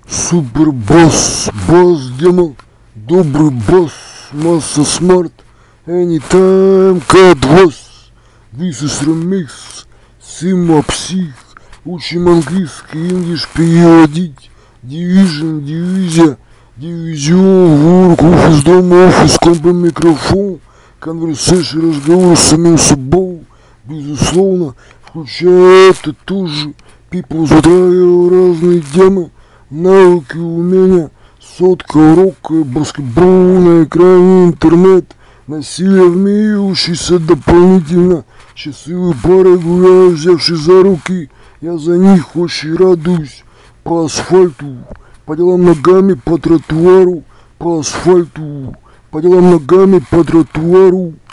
Супер бас, бас демо, добрый бас, масса смарт, anytime cut was. This is remix, Сима псих, учим английский, инглиш переводить, division, дивизия, дивизион, work, офис, дома, офис, компа, микрофон, conversation, разговор с самим собой, безусловно, включая это тоже, people затравливают разные темы, навыки, умения, сотка, урок, баскетбол на экране, интернет, насилие в мире, учишься дополнительно, счастливые пары гуляют, взявшись за руки, я за них очень радуюсь, по асфальту, по делам ногами, по тротуару, по асфальту, по делам ногами, по тротуару.